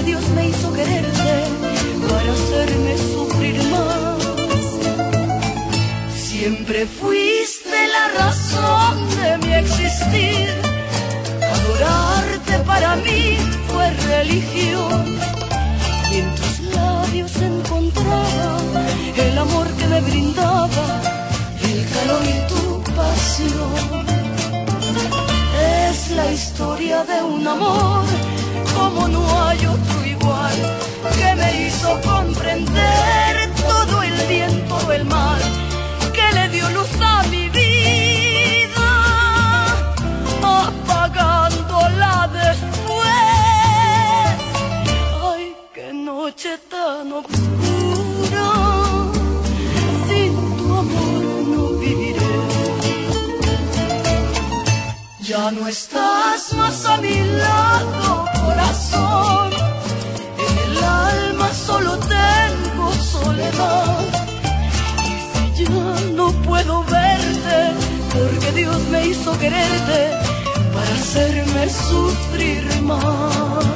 Dios me hizo quererte para hacerme sufrir más. Siempre fuiste la razón de mi existir. Adorarte para mí fue religión. Y en tus labios encontraba el amor que me brindaba, el calor y tu pasión. Es la historia de un amor como no hay otro igual, que me hizo comprender todo el bien, todo el mal, que le dio luz a mi vida, apagándola después. Ay, qué noche tan oscura, sin tu amor no viviré. Ya no estás más a mi lado, corazón. En el alma solo tengo soledad. Y si ya no puedo verte, porque Dios me hizo quererte para hacerme sufrir más.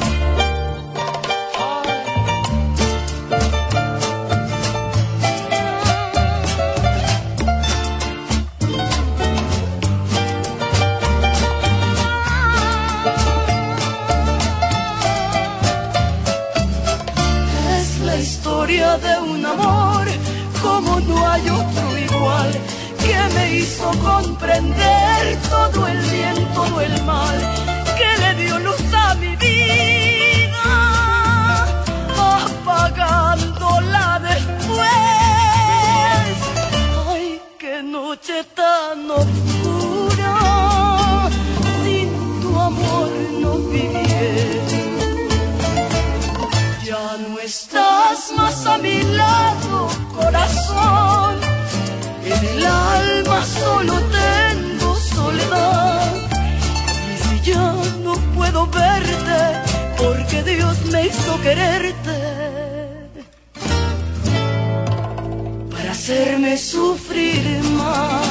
De un amor como no hay otro igual, que me hizo comprender todo el bien, todo el mal, que le dio luz a mi vida, apagándola después. Ay, qué noche tan oscura, sin tu amor no viviré. Ya no estás más a mi lado, corazón. En el alma solo tengo soledad. Y si ya no puedo verte, porque Dios me hizo quererte para hacerme sufrir más.